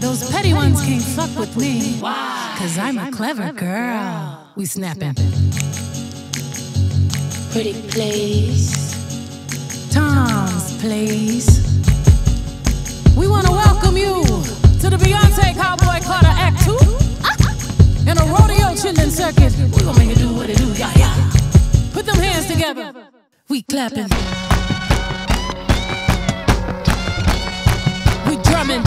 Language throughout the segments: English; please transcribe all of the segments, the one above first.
Those petty ones can't fuck with me. Cause I'm a clever girl. We snapping. Pretty place. Tom's Place. We wanna welcome you to the Beyonce Cowboy Carter Act 2 and a rodeo chillin' circuit. We gon' make it do what it do, yeah, yeah. Put them hands together. We clapping. We drumming.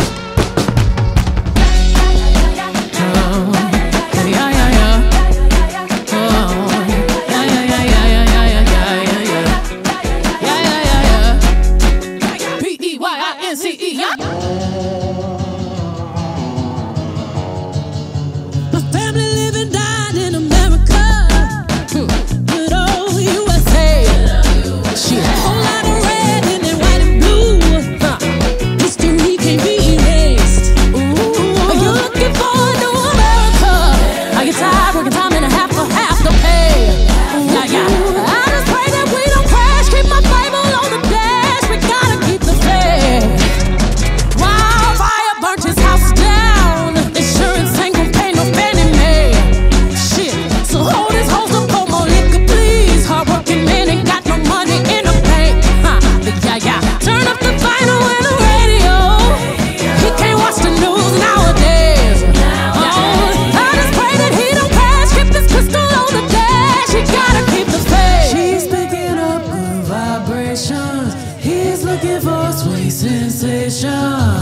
He's looking for sweet sensations.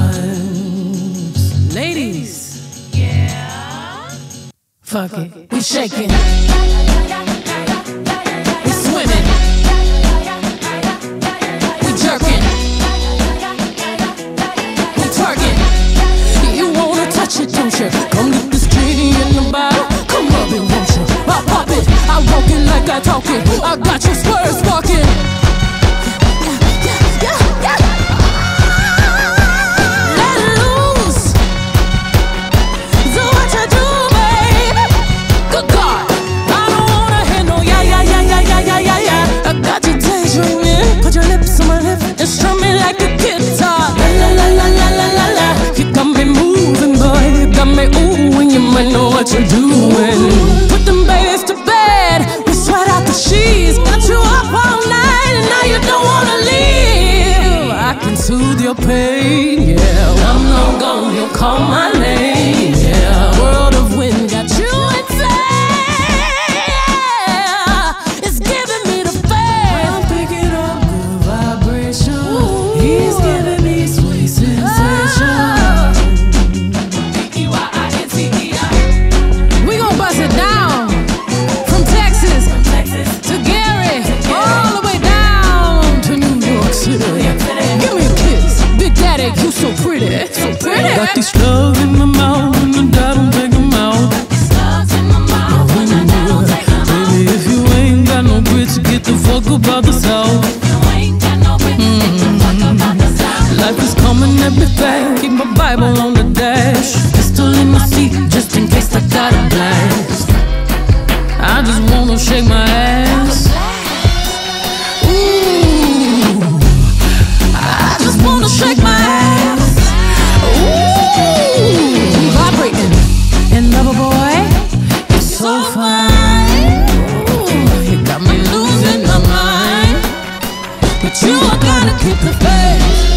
Ladies, yeah. Fuck it, we shaking. We swimming. We jerking. We twerking. You wanna touch it, don't you? Come get this genie in the bottle. Come rub it, won't you? I pop it, I walk it like I talk it. I got your spurs walking. What you doing? Put them babies to bed. We sweat out the sheets. Got you up all night and now you don't wanna leave. I can soothe your pain, yeah. When I'm long gone, you'll call my name, yeah. World of wind got you insane, yeah. It's giving me the fame. I'm picking up good vibration. He's giving me sweet sensation. Bust it down from Texas to Gary, all the way down to New York City. Give me a kiss, Big Daddy, you so pretty, so pretty. Got these slugs in my mouth, and I don't take them out. Baby, if you ain't got no grits, get the fuck up out the south. Life is coming at me fast. Keep my Bible on the dash. Pistol in my seat, just in case I got a blast. I just wanna shake my ass. Ooh, I just wanna shake my ass. Ooh, vibrating. And lover boy, you're so fine. Ooh, you got me losing my mind. But you, I gotta keep the faith.